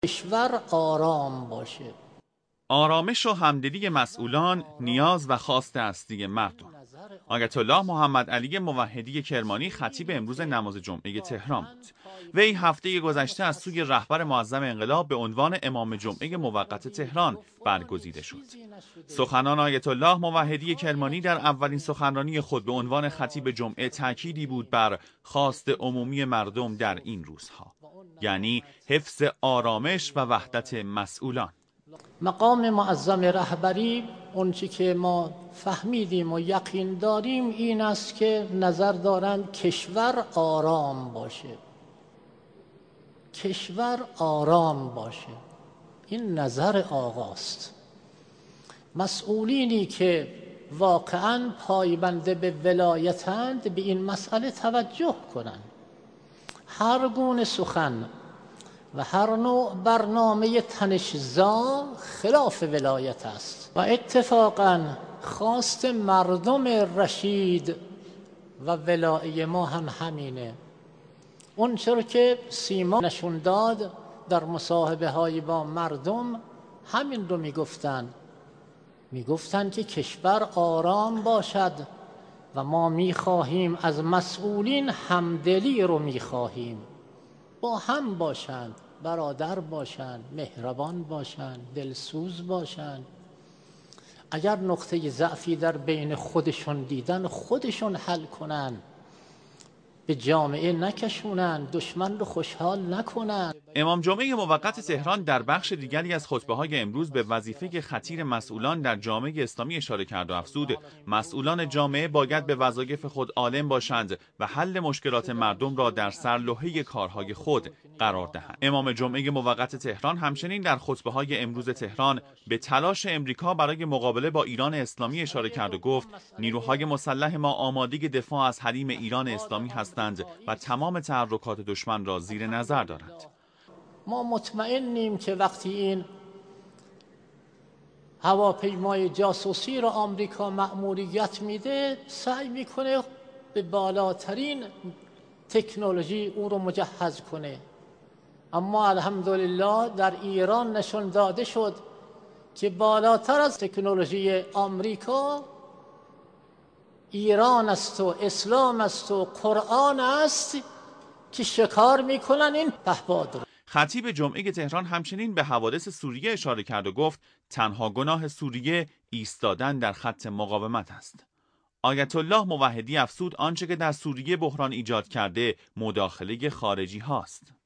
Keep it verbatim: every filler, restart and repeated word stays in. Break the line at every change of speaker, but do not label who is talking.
کشور آرام باشه.
آرامش و همدلی مسئولان نیاز و خواست اصلی مردم. آیت الله محمد علی موحدی کرمانی خطیب امروز نماز جمعه تهران بود. وی هفته گذشته از سوی رهبر معظم انقلاب به عنوان امام جمعه موقت تهران برگزیده شد. سخنان آیت الله موحدی کرمانی در اولین سخنرانی خود به عنوان خطیب جمعه تأکیدی بود بر خواست عمومی مردم در این روزها، یعنی حفظ آرامش و وحدت مسئولان.
مقام معظم رهبری اون چی که ما فهمیدیم و یقین داریم این است که نظر دارند کشور آرام باشه، کشور آرام باشه. این نظر آقاست. مسئولینی که واقعاً پایبنده به ولایتند به این مسئله توجه کنند. هر گونه سخن و هر نوع برنامه تنش‌زا خلاف ولایت است و اتفاقاً خواست مردم رشید و ولایی ما هم همینه. اون چرا که سیما نشون داد در مصاحبه های با مردم همین رو میگفتن میگفتن که کشور آرام باشد و ما میخواهیم از مسئولین همدلی رو میخواهیم، با هم باشند، برادر باشند، مهربان باشند، دلسوز باشند. اگر نقطه ضعفی در بین خودشون دیدن خودشون حل کنن، به جامعه نکشونن، دشمن رو خوشحال نکنن.
امام جمعه موقت تهران در بخش دیگری از خطبه‌های امروز به وظیفه خطیر مسئولان در جامعه اسلامی اشاره کرد و افزود مسئولان جامعه باید به وظایف خود عالم باشند و حل مشکلات مردم را در سرلوحه کارهای خود قرار دهند. امام جمعه موقت تهران همچنین در خطبه‌های امروز تهران به تلاش امریکا برای مقابله با ایران اسلامی اشاره کرد و گفت نیروهای مسلح ما آماده دفاع از حریم ایران اسلامی هستند و تمام تحرکات دشمن را زیر نظر دارند.
ما مطمئنیم که وقتی این هواپیمای جاسوسی را آمریکا مأموریت میده سعی میکنه به بالاترین تکنولوژی او رو مجهز کنه، اما الحمدلله در ایران نشون داده شد که بالاتر از تکنولوژی آمریکا ایران است و اسلام است و قرآن است که شکار میکنن این پهپاد رو.
خطیب جمعه تهران همچنین به حوادث سوریه اشاره کرد و گفت تنها گناه سوریه ایستادن در خط مقاومت است. آیت الله موحدی افزود آنچه که در سوریه بحران ایجاد کرده مداخله خارجی هاست.